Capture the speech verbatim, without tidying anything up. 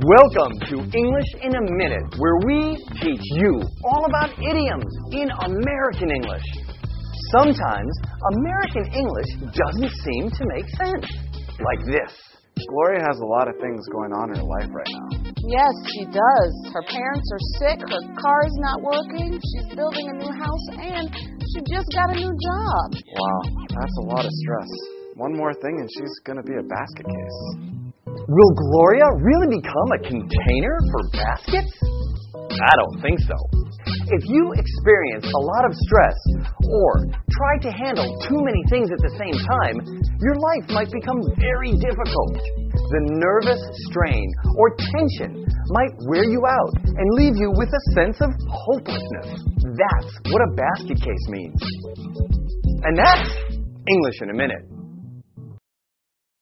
Welcome to English in a Minute, where we teach you all about idioms in American English. Sometimes American English doesn't seem to make sense. Like this. Gloria has a lot of things going on in her life right now. Yes, she does. Her parents are sick, her car is not working, she's building a new house, and she just got a new job. Wow, that's a lot of stress. One more thing and she's going to be a basket case. Will Gloria really become a container for baskets? I don't think so. If you experience a lot of stress or try to handle too many things at the same time, your life might become very difficult. The nervous strain or tension might wear you out and leave you with a sense of hopelessness. That's what a basket case means. And that's English in a Minute.